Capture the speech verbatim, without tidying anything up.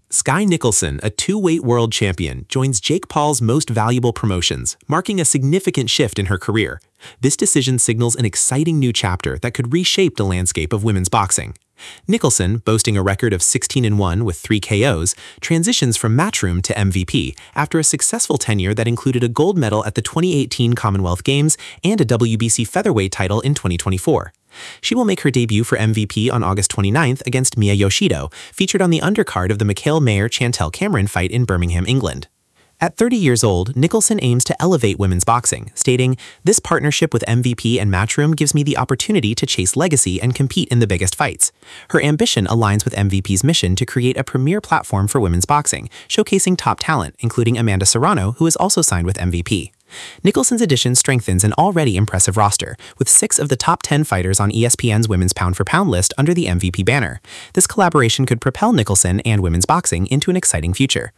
Sky Nicholson, a two-weight world champion, joins Jake Paul's Most Valuable Promotions, marking a significant shift in her career. This decision signals an exciting new chapter that could reshape the landscape of women's boxing. Nicholson, boasting a record of sixteen and one with three K Os, transitions from Matchroom to M V P after a successful tenure that included a gold medal at the twenty eighteen Commonwealth Games and a W B C featherweight title in twenty twenty-four. She will make her debut for M V P on August twenty-ninth against Mia Yoshido, featured on the undercard of the Mikael Mayer-Chantel Cameron fight in Birmingham, England. At thirty years old, Nicholson aims to elevate women's boxing, stating, "This partnership with M V P and Matchroom gives me the opportunity to chase legacy and compete in the biggest fights." Her ambition aligns with M V P's mission to create a premier platform for women's boxing, showcasing top talent, including Amanda Serrano, who is also signed with M V P. Nicholson's addition strengthens an already impressive roster, with six of the top ten fighters on E S P N's Women's Pound-for-Pound list under the M V P banner. This collaboration could propel Nicholson and women's boxing into an exciting future.